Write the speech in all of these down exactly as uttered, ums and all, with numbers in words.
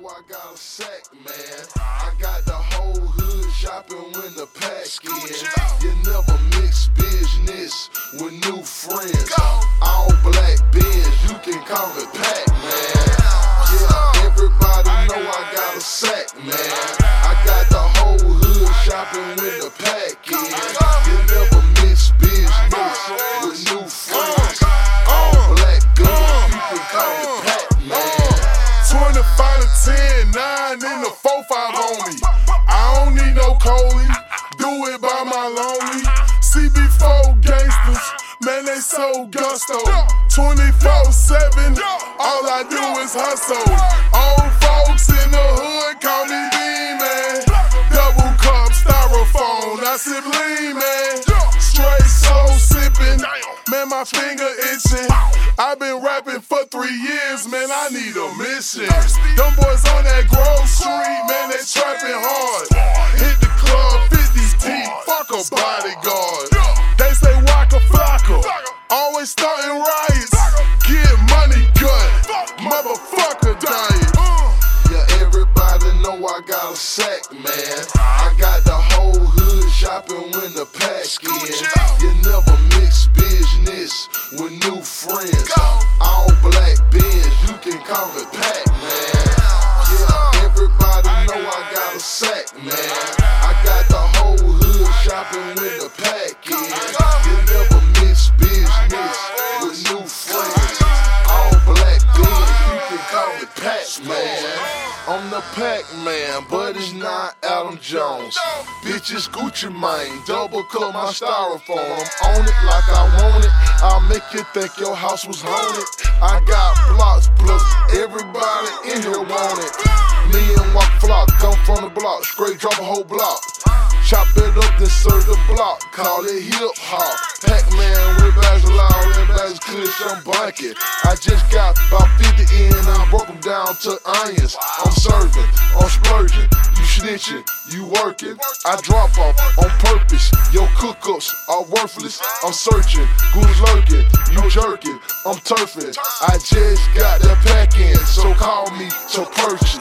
I got a sack, man. I got the whole hood shopping when the pack in. You never mix business with new friends. All black Benz, you can call it Pac-Man. Yeah, everybody know I got a sack, man. I got the whole hood shopping when the pack in. You never mix business with new friends. All black guns, you can call it Pac-Man. twenty-five to ten, nine in the four five on me. I don't need no Coley, do it by my lonely. C B four gangsters, man, they so gusto. twenty-four seven, all I do is hustle. Old folks in the hood call me Bean Man. Double cup styrofoam, I sip lean, man. Straight soul sipping, man, my finger itching. I've been rapping for three years, man, I need a mission. Them boys on that Grove Street, man, they trapping hard. Hit the club, fifty deep, fuck a bodyguard. They say Waka Flocka, always starting riots. Get money good, motherfucker diet. Yeah, everybody know I got a sack, man. I got the whole hood shopping when the pack in. You never mix business with new friends. All black Benz, you can call it Pac-Man. Yeah, everybody know I got a sack, man. I got the whole hood shopping when the pack in. You never mix business with new friends. All black Benz, you can call it Pac-Man. I'm the Pac-Man, but it's not Adam Jones. Bitches Gucci Mane, double cut my styrofoam. I'm on it like I want it. I'll make you think your house was haunted. I got blocks plus everybody in here want it. Me and Waka Flocka come from the block, straight drop a whole block. Chop it up, then serve the block, call it hip hop. Pac-Man with bags loud and bags kush, I'm blanket. I just got about fifty in and I broke them down to onions. I'm serving, I'm splurging, you snitching, you working. I drop off on purpose, your cook-ups are worthless. I'm searching, who's lurking, you jerking, I'm turfing. I just got that pack in, so call me to purchase.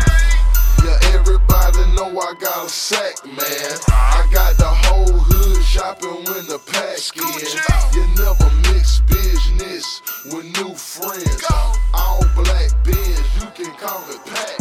Yeah, everybody know I got a sack, man. I got the whole hood shopping when the pack in. You never mix business with new friends. All black Benz, you can call it Pac.